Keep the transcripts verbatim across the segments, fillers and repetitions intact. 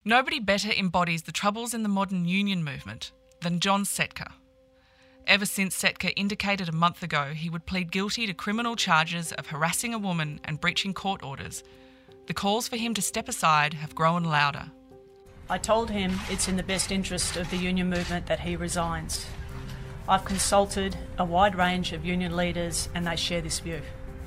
Nobody better embodies the troubles in the modern union movement than John Setka. Ever since Setka indicated a month ago he would plead guilty to criminal charges of harassing a woman and breaching court orders, the calls for him to step aside have grown louder. I told him it's in the best interest of the union movement that he resigns. I've consulted a wide range of union leaders and they share this view.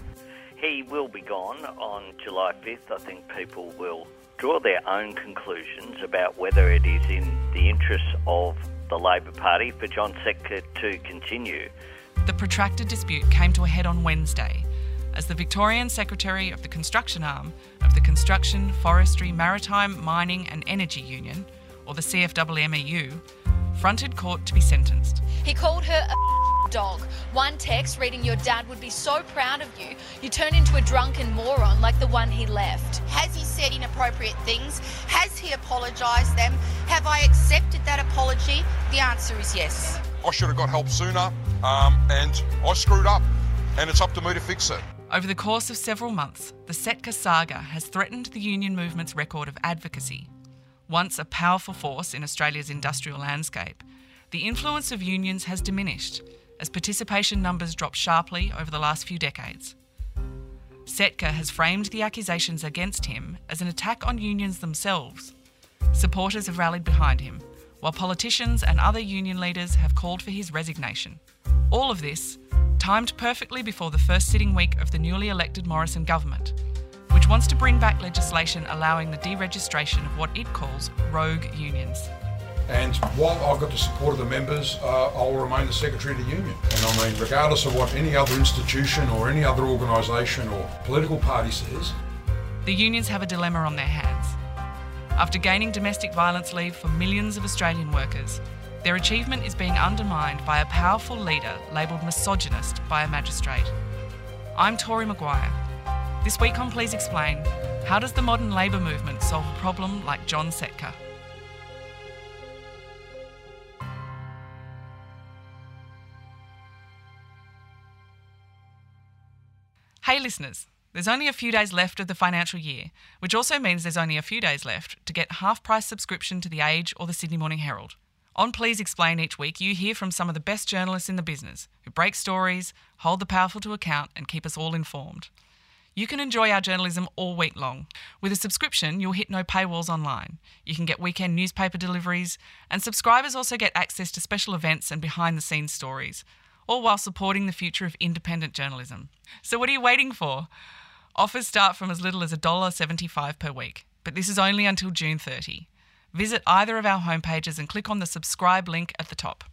He will be gone on July fifth. I think people will draw their own conclusions about whether it is in the interests of the Labor Party for John Setka to continue. The protracted dispute came to a head on Wednesday as the Victorian Secretary of the construction arm of the Construction, Forestry, Maritime, Mining and Energy Union, or the C F W M E U, fronted court to be sentenced. He called her a dog. One text reading, "Your dad would be so proud of you. You turned into a drunken moron like the one he left." Has he said inappropriate things? Has he apologised them? Have I accepted that apology? The answer is yes. I should have got help sooner, um, and I screwed up, and it's up to me to fix it. Over the course of several months, the Setka saga has threatened the union movement's record of advocacy. Once a powerful force in Australia's industrial landscape, the influence of unions has diminished as participation numbers dropped sharply over the last few decades. Setka has framed the accusations against him as an attack on unions themselves. Supporters have rallied behind him, while politicians and other union leaders have called for his resignation. All of this timed perfectly before the first sitting week of the newly elected Morrison government, which wants to bring back legislation allowing the deregistration of what it calls rogue unions. And while I've got the support of the members, uh, I'll remain the Secretary of the Union. And I mean, regardless of what any other institution or any other organisation or political party says. The unions have a dilemma on their hands. After gaining domestic violence leave for millions of Australian workers, their achievement is being undermined by a powerful leader labelled misogynist by a magistrate. I'm Tori Maguire. This week on Please Explain, how does the modern labour movement solve a problem like John Setka? Hey listeners, there's only a few days left of the financial year, which also means there's only a few days left to get half-price subscription to The Age or the Sydney Morning Herald. On Please Explain each week, you hear from some of the best journalists in the business who break stories, hold the powerful to account and keep us all informed. You can enjoy our journalism all week long. With a subscription, you'll hit no paywalls online. You can get weekend newspaper deliveries, and subscribers also get access to special events and behind-the-scenes stories, all while supporting the future of independent journalism. So what are you waiting for? Offers start from as little as one dollar seventy-five per week, but this is only until June thirtieth. Visit either of our homepages and click on the subscribe link at the top.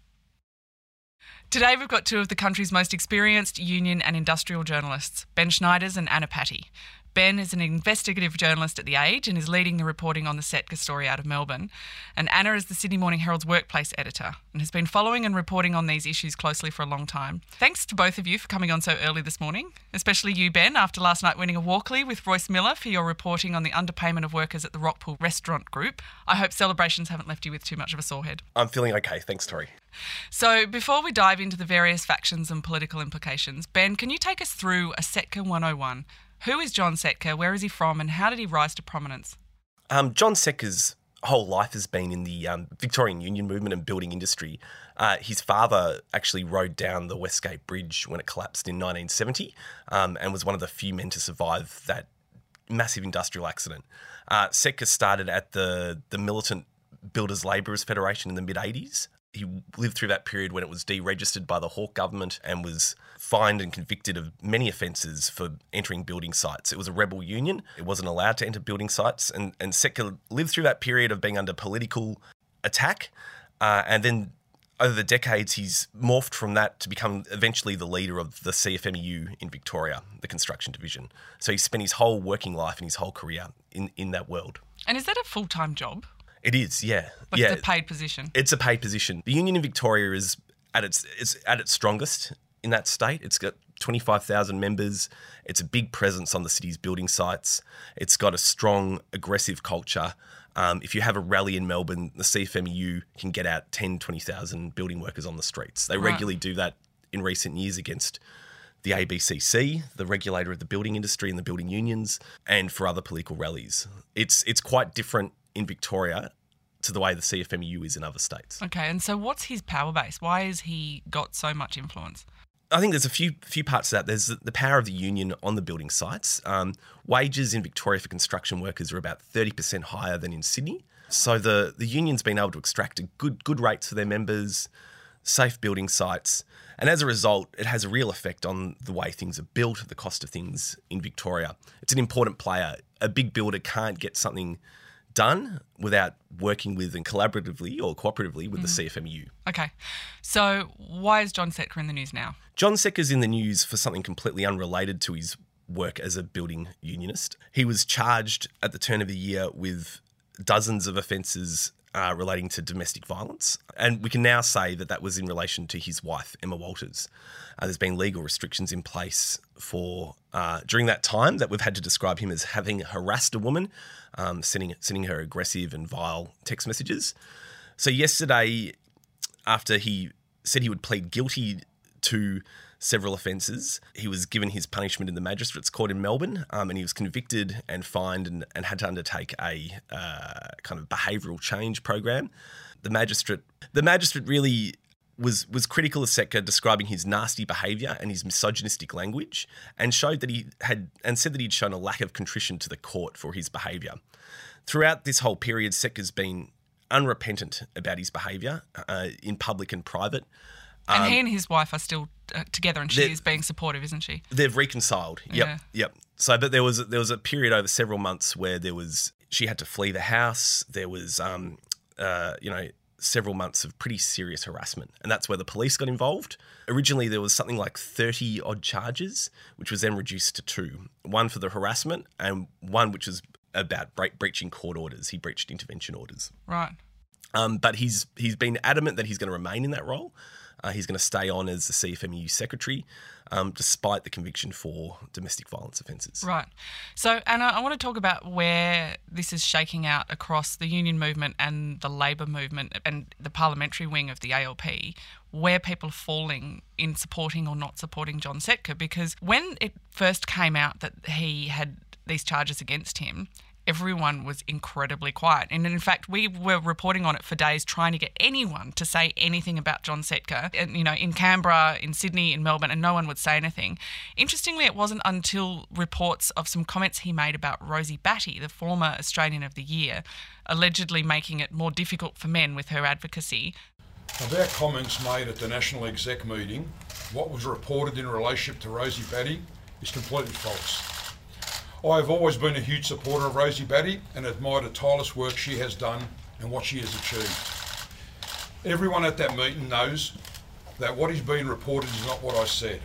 Today we've got two of the country's most experienced union and industrial journalists, Ben Schneiders and Anna Patti. Ben is an investigative journalist at The Age and is leading the reporting on the Setka story out of Melbourne. And Anna is the Sydney Morning Herald's workplace editor and has been following and reporting on these issues closely for a long time. Thanks to both of you for coming on so early this morning, especially you, Ben, after last night winning a Walkley with Royce Miller for your reporting on the underpayment of workers at the Rockpool Restaurant Group. I hope celebrations haven't left you with too much of a sore head. I'm feeling okay, thanks Tori. So before we dive into the various factions and political implications, Ben, can you take us through a Setka one oh one? Who is John Setka, where is he from, and how did he rise to prominence? Um, John Setka's whole life has been in the um, Victorian union movement and building industry. Uh, his father actually rode down the Westgate Bridge when it collapsed in nineteen seventy um, and was one of the few men to survive that massive industrial accident. Uh, Setka started at the, the Militant Builders Labourers Federation in the mid-eighties. He lived through that period when it was deregistered by the Hawke government and was fined and convicted of many offences for entering building sites. It was a rebel union. It wasn't allowed to enter building sites. And, and Setka lived through that period of being under political attack. Uh, and then over the decades, he's morphed from that to become eventually the leader of the C F M E U in Victoria, the construction division. So he spent his whole working life and his whole career in, in that world. And is that a full-time job? It is, yeah. Like yeah. It's a paid position? It's a paid position. The union in Victoria is at its it's at its strongest in that state. It's got twenty-five thousand members. It's a big presence on the city's building sites. It's got a strong, aggressive culture. Um, if you have a rally in Melbourne, the C F M E U can get out ten, twenty thousand building workers on the streets. They Right. regularly do that in recent years against the A B C C, the regulator of the building industry and the building unions, and for other political rallies. It's it's quite different in Victoria to the way the C F M U is in other states. Okay, and so what's his power base? Why has he got so much influence? I think there's a few few parts to that. There's the power of the union on the building sites. Um, wages in Victoria for construction workers are about thirty percent higher than in Sydney. So the, the union's been able to extract a good good rates for their members, safe building sites, and as a result, it has a real effect on the way things are built, the cost of things in Victoria. It's an important player. A big builder can't get something done without working with and collaboratively or cooperatively with mm. the C F M U. Okay. So why is John Setka in the news now? John Setka's in the news for something completely unrelated to his work as a building unionist. He was charged at the turn of the year with dozens of offences uh, relating to domestic violence. And we can now say that that was in relation to his wife, Emma Walters. Uh, there's been legal restrictions in place for uh, during that time that we've had to describe him as having harassed a woman, um, sending, sending her aggressive and vile text messages. So yesterday, after he said he would plead guilty to several offences, he was given his punishment in the Magistrates Court in Melbourne, um, and he was convicted and fined and, and had to undertake a uh, kind of behavioural change program. The magistrate, the magistrate really was was critical of Setka, describing his nasty behaviour and his misogynistic language, and showed that he had and said that he'd shown a lack of contrition to the court for his behaviour. Throughout this whole period, Setka's been unrepentant about his behaviour uh, in public and private. And um, he and his wife are still uh, together, and she is being supportive, isn't she? They've reconciled. Yep, yeah. yep. So, but there was there was a period over several months where there was she had to flee the house. There was, um, uh, you know, several months of pretty serious harassment, and that's where the police got involved. Originally, there was something like thirty odd charges, which was then reduced to two: one for the harassment, and one which was about bre- breaching court orders. He breached intervention orders. Right. Um, but he's he's been adamant that he's going to remain in that role. Uh, he's going to stay on as the C F M U secretary, um, despite the conviction for domestic violence offences. Right. So, Anna, I want to talk about where this is shaking out across the union movement and the Labor movement and the parliamentary wing of the A L P, where people are falling in supporting or not supporting John Setka. Because when it first came out that he had these charges against him, everyone was incredibly quiet. And in fact, we were reporting on it for days, trying to get anyone to say anything about John Setka, and, you know, in Canberra, in Sydney, in Melbourne, and no one would say anything. Interestingly, it wasn't until reports of some comments he made about Rosie Batty, the former Australian of the Year, allegedly making it more difficult for men with her advocacy. About comments made at the National Exec meeting, what was reported in relationship to Rosie Batty is completely false. I have always been a huge supporter of Rosie Batty and admired the tireless work she has done and what she has achieved. Everyone at that meeting knows that what is being reported is not what I said.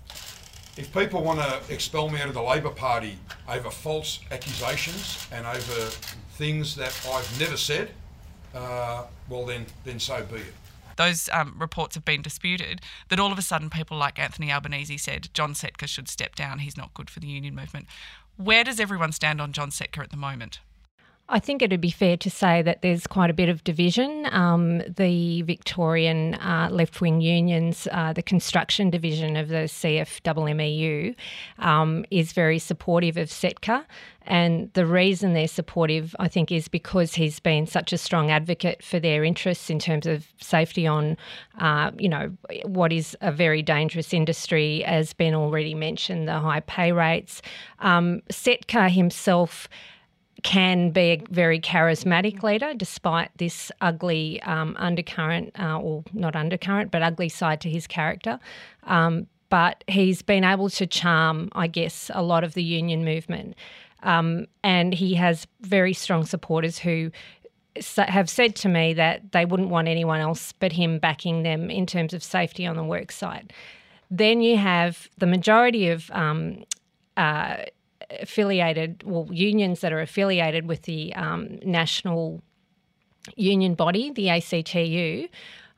If people want to expel me out of the Labor Party over false accusations and over things that I've never said, uh, well then, then so be it. Those um, reports have been disputed, that all of a sudden people like Anthony Albanese said John Setka should step down, he's not good for the union movement. Where does everyone stand on John Setka at the moment? I think it would be fair to say that there's quite a bit of division. Um, the Victorian uh, left-wing unions, uh, the construction division of the C F M M E U, um, is very supportive of Setka. And the reason they're supportive, I think, is because he's been such a strong advocate for their interests in terms of safety on, uh, you know, what is a very dangerous industry, as Ben already mentioned, the high pay rates. Um, Setka himself can be a very charismatic leader despite this ugly um, undercurrent, uh, or not undercurrent, but ugly side to his character. Um, but he's been able to charm, I guess, a lot of the union movement. Um, and he has very strong supporters who have said to me that they wouldn't want anyone else but him backing them in terms of safety on the work site. Then you have the majority of um, uh, affiliated, well, unions that are affiliated with the um, national union body, the A C T U.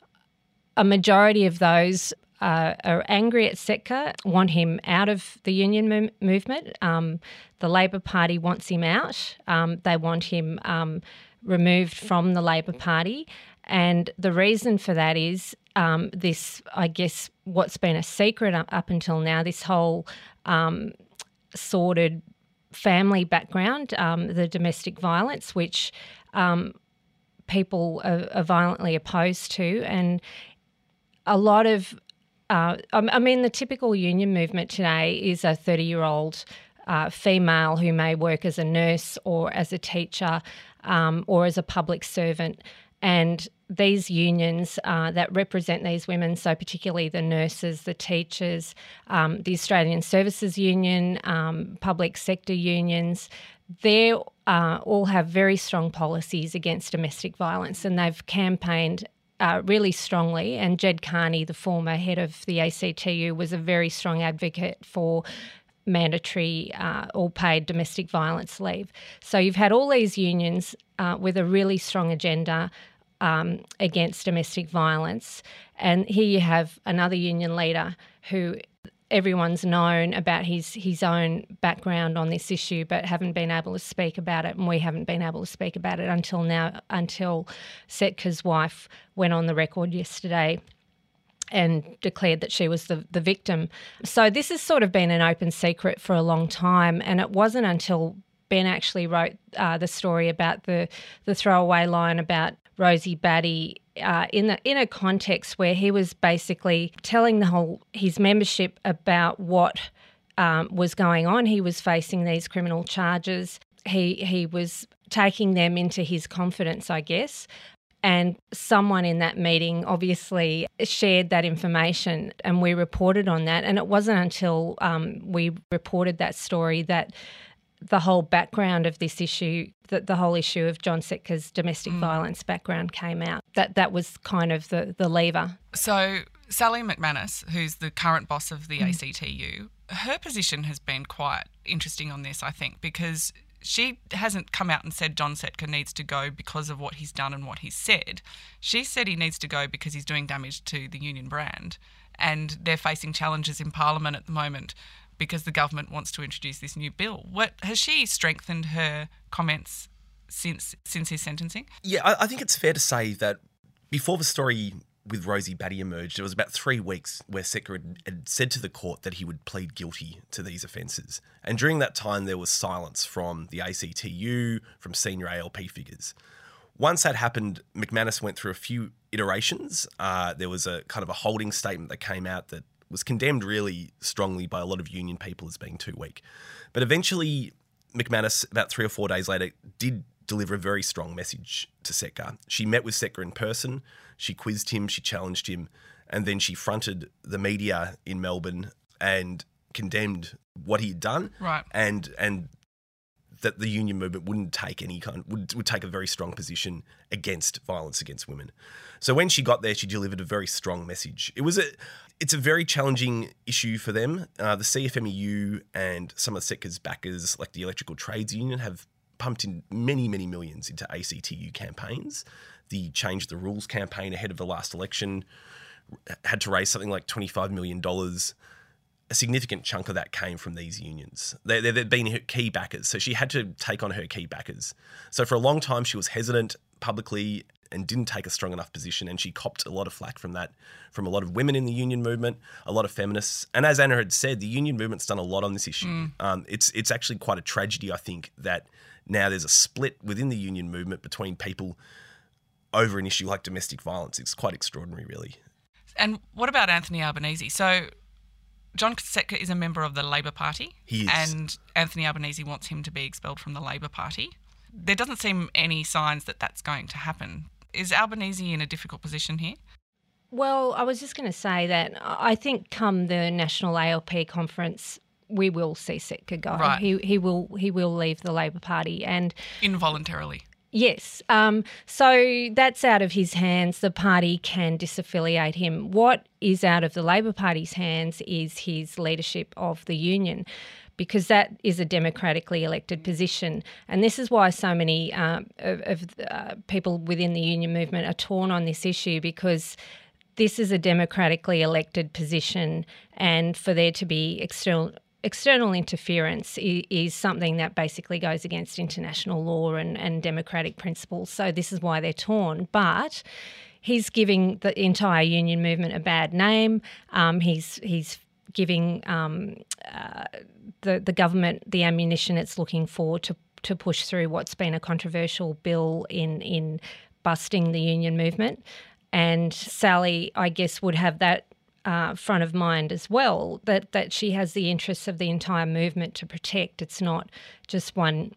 A majority of those uh, are angry at Setka, want him out of the union mo- movement. Um, the Labor Party wants him out. Um, they want him um, removed from the Labor Party. And the reason for that is um, this, I guess, what's been a secret up, up until now, this whole um, sordid family background, um, the domestic violence, which um, people are, are violently opposed to, and a lot of, uh, I mean, the typical union movement today is a thirty-year-old uh, female who may work as a nurse or as a teacher um, or as a public servant. And these unions uh, that represent these women, so particularly the nurses, the teachers, um, the Australian Services Union, um, public sector unions, they uh, all have very strong policies against domestic violence, and they've campaigned uh, really strongly. And Jed Carney, the former head of the A C T U, was a very strong advocate for mandatory uh, all-paid domestic violence leave. So you've had all these unions uh, with a really strong agenda um, against domestic violence, and here you have another union leader who everyone's known about his his own background on this issue, but haven't been able to speak about it, and we haven't been able to speak about it until now, until Setka's wife went on the record yesterday and declared that she was the, the victim. So this has sort of been an open secret for a long time, and it wasn't until Ben actually wrote uh, the story about the, the throwaway line about Rosie Batty uh, in the, in a context where he was basically telling the whole his membership about what um, was going on. He was facing these criminal charges. He he was taking them into his confidence, I guess. And someone in that meeting obviously shared that information, and we reported on that. And it wasn't until um, we reported that story that the whole background of this issue, that the whole issue of John Setka's domestic mm. violence background came out. That that was kind of the, the lever. So Sally McManus, who's the current boss of the mm. A C T U, her position has been quite interesting on this, I think, because she hasn't come out and said John Setka needs to go because of what he's done and what he's said. She said he needs to go because he's doing damage to the union brand, and they're facing challenges in Parliament at the moment because the government wants to introduce this new bill. What has she strengthened her comments since since his sentencing? Yeah, I, I think it's fair to say that before the story with Rosie Batty emerged, it was about three weeks where Setka had, had said to the court that he would plead guilty to these offences. And during that time, there was silence from the A C T U, from senior A L P figures. Once that happened, McManus went through a few iterations. Uh, there was a kind of a holding statement that came out that was condemned really strongly by a lot of union people as being too weak. But eventually, McManus, about three or four days later, did deliver a very strong message to Setka. She met with Setka in person, she quizzed him, she challenged him, and then she fronted the media in Melbourne and condemned what he had done. Right. And and that the union movement wouldn't take any kind would would take a very strong position against violence against women. So when she got there, she delivered a very strong message. It was a it's a very challenging issue for them. Uh, the C F M E U and some of Setka's backers, like the Electrical Trades Union, have pumped in many, many millions into A C T U campaigns. The Change the Rules campaign ahead of the last election had to raise something like twenty-five million dollars. A significant chunk of that came from these unions. They, they, they've been her key backers, so she had to take on her key backers. So for a long time, she was hesitant publicly and didn't take a strong enough position, and she copped a lot of flack from that, from a lot of women in the union movement, a lot of feminists. And as Anna had said, the union movement's done a lot on this issue. Mm. Um, it's it's actually quite a tragedy, I think, that now there's a split within the union movement between people over an issue like domestic violence. It's quite extraordinary, really. And what about Anthony Albanese? So John Setka is a member of the Labor Party. He is. And Anthony Albanese wants him to be expelled from the Labor Party. There doesn't seem any signs that that's going to happen. Is Albanese in a difficult position here? Well, I was just going to say that I think come the National A L P conference, we will see Setka go. Right. He he will he will leave the Labor Party, and involuntarily. Yes. Um, so that's out of his hands. The party can disaffiliate him. What is out of the Labor Party's hands is his leadership of the union, because that is a democratically elected position. And this is why so many um, of, of uh, people within the union movement are torn on this issue, because this is a democratically elected position, and for there to be external external interference is, is something that basically goes against international law and, and democratic principles. So this is why they're torn. But he's giving the entire union movement a bad name. Um, he's he's giving um, uh, the the government the ammunition it's looking for to to push through what's been a controversial bill in in busting the union movement. And Sally, I guess, would have that uh, front of mind as well, that, that she has the interests of the entire movement to protect. It's not just one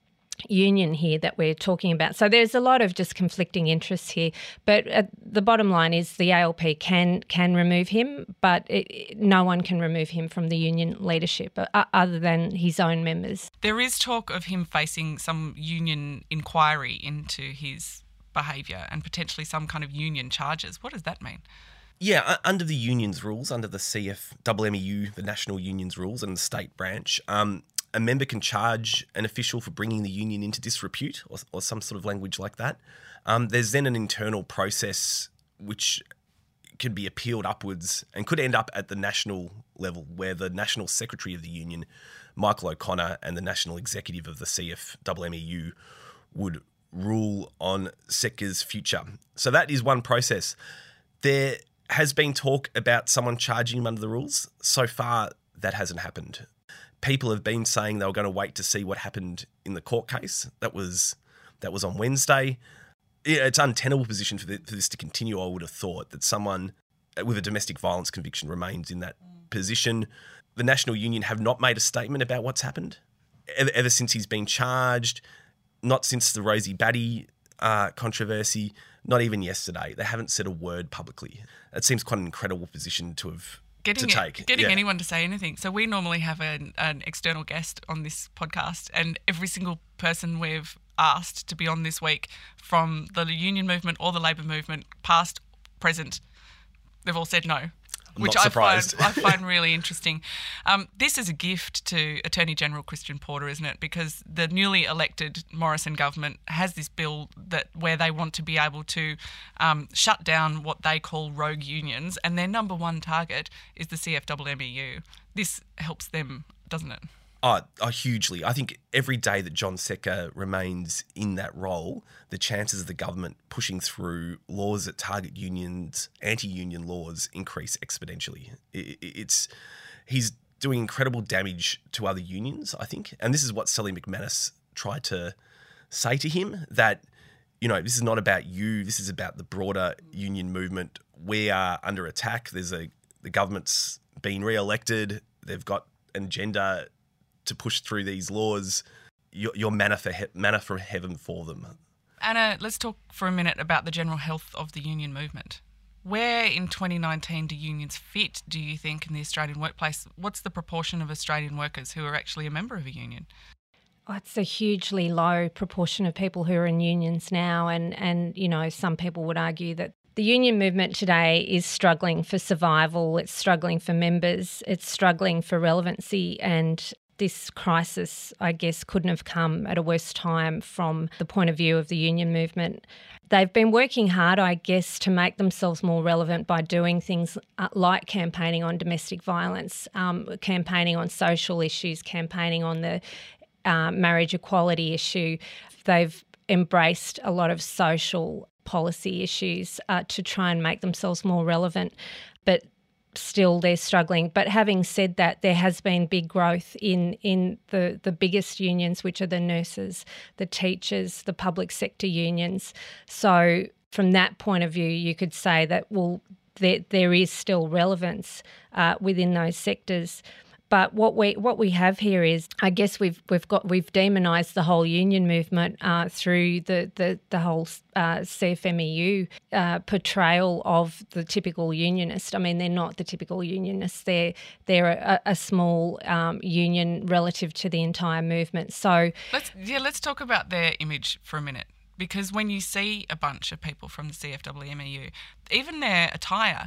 union here that we're talking about. So there's a lot of just conflicting interests here. But uh, the bottom line is the A L P can can remove him, but it, it, no one can remove him from the union leadership uh, other than his own members. There is talk of him facing some union inquiry into his behaviour and potentially some kind of union charges. What does that mean? Yeah, under the union's rules, under the C F M M E U, the national union's rules and the state branch, um, a member can charge an official for bringing the union into disrepute or, or some sort of language like that. Um, there's then an internal process which can be appealed upwards and could end up at the national level where the national secretary of the union, Michael O'Connor, and the national executive of the C F M M E U would rule on Secka's future. So that is one process. There has been talk about someone charging him under the rules. So far, that hasn't happened. People have been saying they were going to wait to see what happened in the court case. That was that was on Wednesday. Yeah, it's an untenable position for, the, for this to continue, I would have thought, that someone with a domestic violence conviction remains in that position. The National Union have not made a statement about what's happened ever, ever since he's been charged, not since the Rosie Batty uh, controversy, not even yesterday. They haven't said a word publicly. It seems quite an incredible position to have Getting, to take. getting yeah. anyone to say anything. So we normally have an, an external guest on this podcast, and every single person we've asked to be on this week from the union movement or the Labor movement, past, present, they've all said no. I'm which not I find, surprised. I find really interesting. Um, this is a gift to Attorney General Christian Porter, isn't it? Because the newly elected Morrison government has this bill that where they want to be able to um, shut down what they call rogue unions, and their number one target is the C F M M E U. This helps them, doesn't it? Oh, oh, hugely. I think every day that John Secka remains in that role, the chances of the government pushing through laws that target unions, anti-union laws, increase exponentially. It, it's he's doing incredible damage to other unions, I think. And this is what Sally McManus tried to say to him, that, you know, this is not about you. This is about the broader union movement. We are under attack. There's a the government's been re-elected. They've got an agenda to push through these laws. Your, your manna, for he- manna from heaven for them. Anna, let's talk for a minute about the general health of the union movement. Where in twenty nineteen do unions fit, do you think, in the Australian workplace? What's the proportion of Australian workers who are actually a member of a union? Oh, it's a hugely low proportion of people who are in unions now, and, and you know, some people would argue that the union movement today is struggling for survival, it's struggling for members, it's struggling for relevancy, and this crisis, I guess, couldn't have come at a worse time from the point of view of the union movement. They've been working hard, I guess, to make themselves more relevant by doing things like campaigning on domestic violence, um, campaigning on social issues, campaigning on the uh, marriage equality issue. They've embraced a lot of social policy issues uh, to try and make themselves more relevant, but still they're struggling. But having said that, there has been big growth in in the, the biggest unions, which are the nurses, the teachers, the public sector unions. So from that point of view, you could say that, well, there, there is still relevance uh, within those sectors. But what we what we have here is, I guess we've we've got we've demonised the whole union movement uh, through the the the whole uh, C F M E U uh, portrayal of the typical unionist. I mean, they're not the typical unionists. They're they're a, a small um, union relative to the entire movement. So let's yeah let's talk about their image for a minute. Because when you see a bunch of people from the C F M M E U, even their attire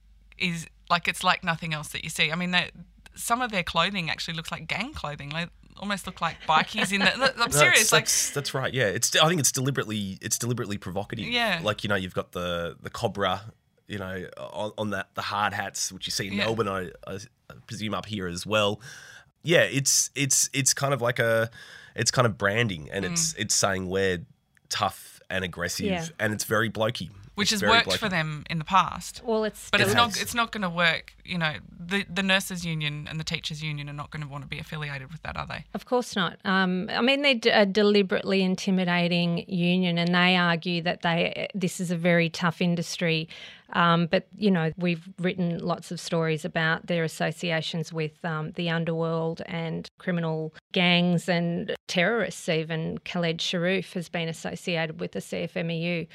is like it's like nothing else that you see. I mean, they. Some of their clothing actually looks like gang clothing. They almost look like bikies in the. I'm serious. That's, like that's, that's right. Yeah, it's. I think it's deliberately. It's deliberately provocative. Yeah. Like, you know, you've got the the Cobra, you know, on, on that the hard hats, which you see in yeah. Melbourne. I, I presume up here as well. Yeah, it's it's it's kind of like a, it's kind of branding, and mm. it's it's saying we're tough and aggressive, yeah. and it's very blokey. which It's has very worked blatant. for them in the past. Well, it's But it's It not has. it's not going to work. You know, the the nurses union and the teachers union are not going to want to be affiliated with that, are they? Of course not. Um, I mean, they're d- a deliberately intimidating union, and they argue that they this is a very tough industry. Um, but, you know, we've written lots of stories about their associations with um, the underworld and criminal gangs and terrorists even. Khaled Sharif has been associated with the C F M E U.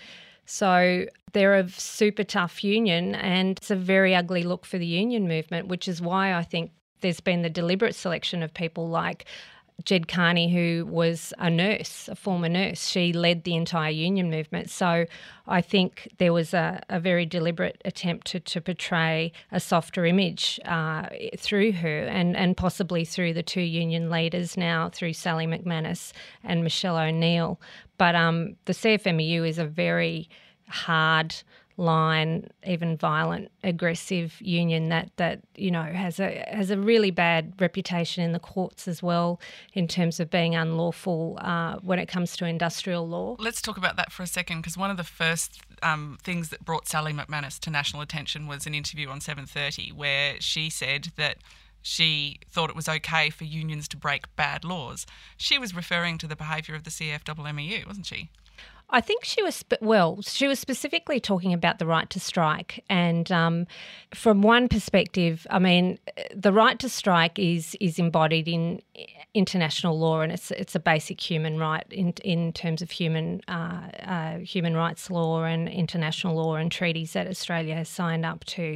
So they're a super tough union, and it's a very ugly look for the union movement, which is why I think there's been the deliberate selection of people like Jed Carney, who was a nurse, a former nurse. She led the entire union movement. So I think there was a, a very deliberate attempt to, to portray a softer image uh, through her and, and possibly through the two union leaders now, through Sally McManus and Michelle O'Neill. But um, the C F M E U is a very hard line, even violent, aggressive union that that you know has a has a really bad reputation in the courts as well in terms of being unlawful uh, when it comes to industrial law. Let's talk about that for a second, because one of the first um, things that brought Sally McManus to national attention was an interview on seven thirty where she said that she thought it was okay for unions to break bad laws. She was referring to the behaviour of the C F M E U, wasn't she? I think she was, spe- well, she was specifically talking about the right to strike. And um, from one perspective, I mean, the right to strike is is embodied in international law, and it's it's a basic human right in in terms of human uh, uh, human rights law and international law and treaties that Australia has signed up to.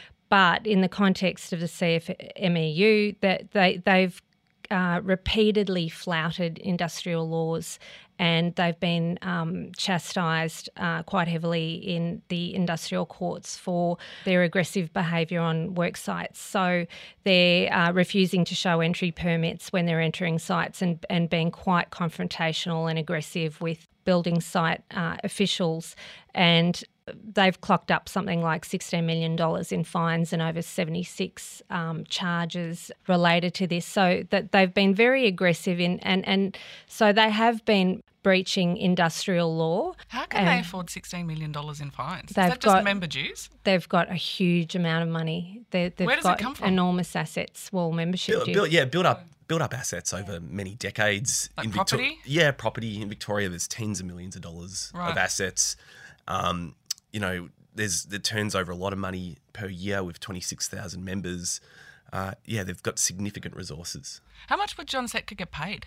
But in the context of the C F M E U, that they they've uh, repeatedly flouted industrial laws, and they've been um, chastised uh, quite heavily in the industrial courts for their aggressive behaviour on work sites. So they're uh, refusing to show entry permits when they're entering sites and, and being quite confrontational and aggressive with building site uh, officials, and they've clocked up something like sixteen million dollars in fines and over seventy-six um, charges related to this. So that they've been very aggressive in, and, and so they have been breaching industrial law. How can they afford sixteen million dollars in fines? Is They've that just got- member dues? They've got a huge amount of money. They, they've Where does it got come from? enormous assets. Well, membership Build, dues. build, yeah, build up build up assets over many decades. Like in Victor- property? Yeah, property in Victoria. There's tens of millions of dollars Right. of assets. Um, you know, there's it turns over a lot of money per year with twenty-six thousand members. Uh, yeah, they've got significant resources. How much would John Setka get paid?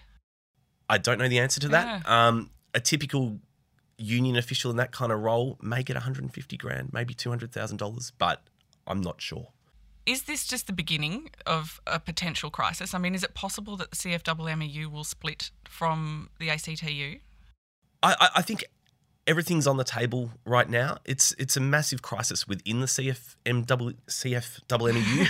I don't know the answer to that. Um, a typical union official in that kind of role may get one hundred fifty grand, maybe two hundred thousand dollars, but I'm not sure. Is this just the beginning of a potential crisis? I mean, is it possible that the C F M E U will split from the A C T U? I, I, I think everything's on the table right now. It's it's a massive crisis within the C F M W C F M E U.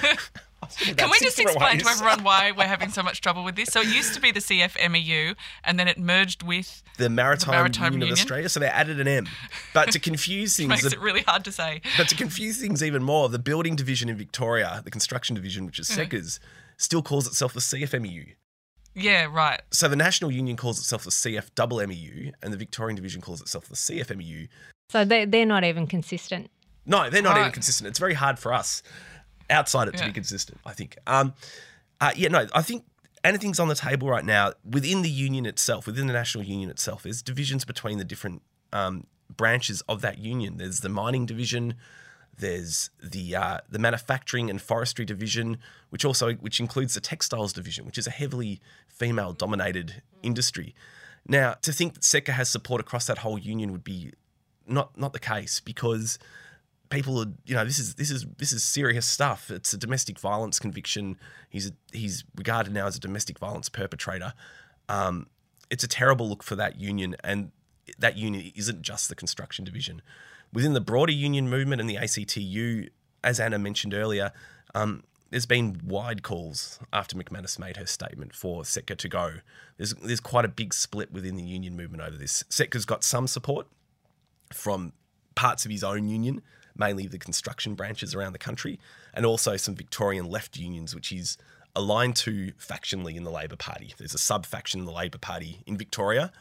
Can we just explain to everyone why we're having so much trouble with this? So it used to be the C F M E U, and then it merged with the Maritime, the Maritime Union, Union of Australia, so they added an M. But to confuse things, makes the- it really hard to say. but to confuse things even more, the building division in Victoria, the construction division, which is Yeah. Seccas, still calls itself the C F M E U. Yeah, right. So the National Union calls itself the C F M E U, and the Victorian division calls itself the C F M E U. So they, they're not even consistent. No, they're not Right. even consistent. It's very hard for us outside it to Yeah. be consistent, I think. Um, uh, yeah, no, I think anything's on the table right now within the union itself, within the National Union itself. There's divisions between the different um, branches of that union. There's the mining division, there's the uh, the manufacturing and forestry division, which also which includes the textiles division, which is a heavily female-dominated industry. Now, to think that Setka has support across that whole union would be not not the case, because people are, you know, this is this is this is serious stuff. It's a domestic violence conviction. He's a, he's regarded now as a domestic violence perpetrator. Um, it's a terrible look for that union, and that union isn't just the construction division. Within the broader union movement and the A C T U, as Anna mentioned earlier, um, there's been wide calls after McManus made her statement for Setka to go. There's there's quite a big split within the union movement over this. Setka's got some support from parts of his own union, mainly the construction branches around the country, and also some Victorian left unions, which he's aligned to factionally in the Labor Party. There's a sub-faction in the Labor Party in Victoria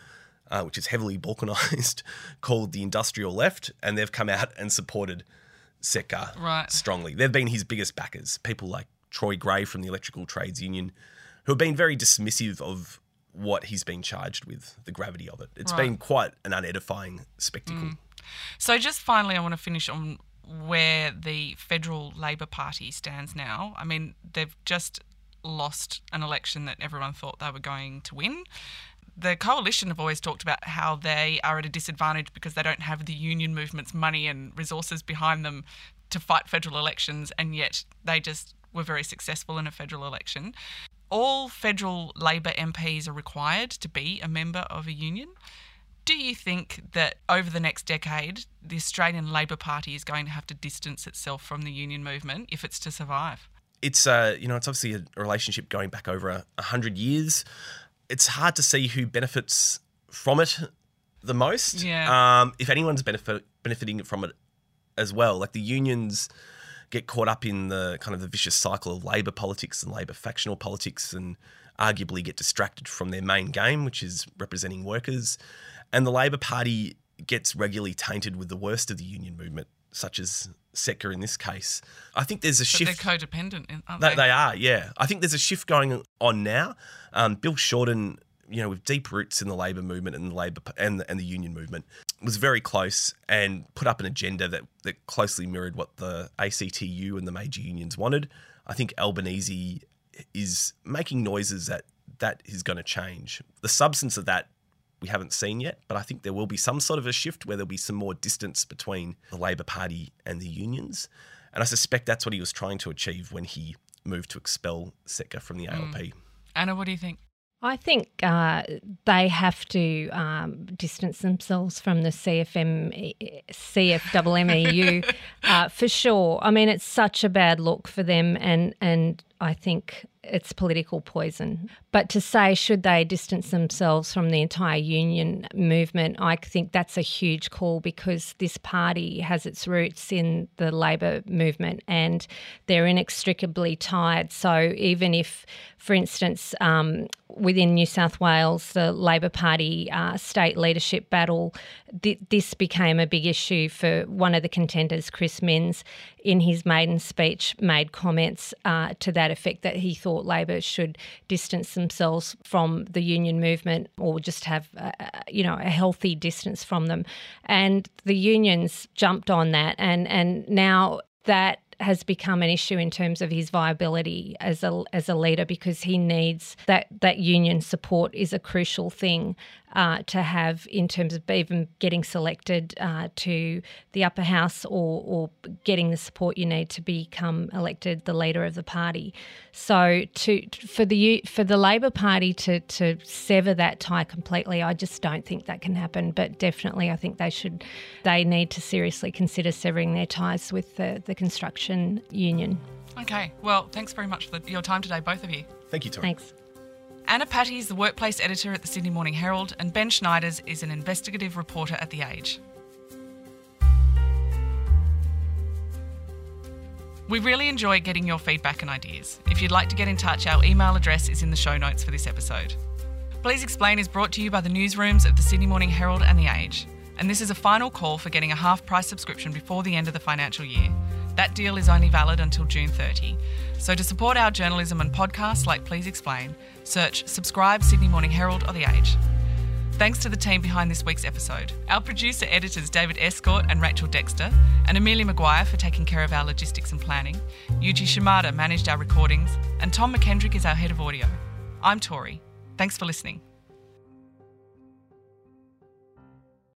uh, which is heavily balkanised, called the Industrial Left, and they've come out and supported Setka right. strongly. They've been his biggest backers, people like Troy Gray from the Electrical Trades Union, who have been very dismissive of what he's been charged with, the gravity of it. It's right. been quite an unedifying spectacle. Mm. So just finally, I want to finish on where the Federal Labor Party stands now. I mean, they've just lost an election that everyone thought they were going to win. The coalition have always talked about how they are at a disadvantage because they don't have the union movement's money and resources behind them to fight federal elections, and yet they just were very successful in a federal election. All federal Labor M Ps are required to be a member of a union. Do you think that over the next decade, the Australian Labor Party is going to have to distance itself from the union movement if it's to survive? It's uh, you know, it's obviously a relationship going back over a, a hundred years. It's hard to see who benefits from it the most. Yeah. Um, if anyone's benefit, benefiting from it as well, like the unions get caught up in the kind of the vicious cycle of Labor politics and Labor factional politics, and arguably get distracted from their main game, which is representing workers. And the Labor Party gets regularly tainted with the worst of the union movement, such as Setka in this case. I think there's a but shift. They're codependent, aren't they? they? They are, yeah. I think there's a shift going on now. Um, Bill Shorten, you know, with deep roots in the Labor movement and the Labor and the, and the union movement, was very close and put up an agenda that, that closely mirrored what the A C T U and the major unions wanted. I think Albanese is making noises that that is going to change. The substance of that we haven't seen yet, but I think there will be some sort of a shift where there'll be some more distance between the Labor Party and the unions. And I suspect that's what he was trying to achieve when he moved to expel Setka from the A L P. Mm. Anna, what do you think? I think uh, they have to um, distance themselves from the C F M, C F M M E U uh, for sure. I mean, it's such a bad look for them, and and I think it's political poison. But to say, should they distance themselves from the entire union movement, I think that's a huge call, because this party has its roots in the Labor movement and they're inextricably tied. So even if, for instance, um, within New South Wales, the Labor Party uh, state leadership battle, th- this became a big issue for one of the contenders, Chris Minns, in his maiden speech made comments uh, to that effect, that he thought Labor should distance themselves from the union movement, or just have, uh, you know, a healthy distance from them. And the unions jumped on that, and, and now that has become an issue in terms of his viability as a as a leader, because he needs that that union support is a crucial thing uh, to have in terms of even getting selected uh, to the upper house, or, or getting the support you need to become elected the leader of the party. So to for the for the Labor Party to to sever that tie completely, I just don't think that can happen. But definitely, I think they should they need to seriously consider severing their ties with the, the construction union. Okay, well, thanks very much for the, your time today, both of you. Thank you, Tori. Thanks. Anna Patty is the workplace editor at the Sydney Morning Herald, and Ben Schneiders is an investigative reporter at The Age. We really enjoy getting your feedback and ideas. If you'd like to get in touch, our email address is in the show notes for this episode. Please Explain is brought to you by the newsrooms of the Sydney Morning Herald and The Age, and this is a final call for getting a half-price subscription before the end of the financial year. That deal is only valid until June thirtieth. So to support our journalism and podcasts like Please Explain, search Subscribe Sydney Morning Herald or The Age. Thanks to the team behind this week's episode. Our producer-editors David Escort and Rachel Dexter, and Amelia Maguire for taking care of our logistics and planning. Yuji Shimada managed our recordings, and Tom McKendrick is our head of audio. I'm Tori. Thanks for listening.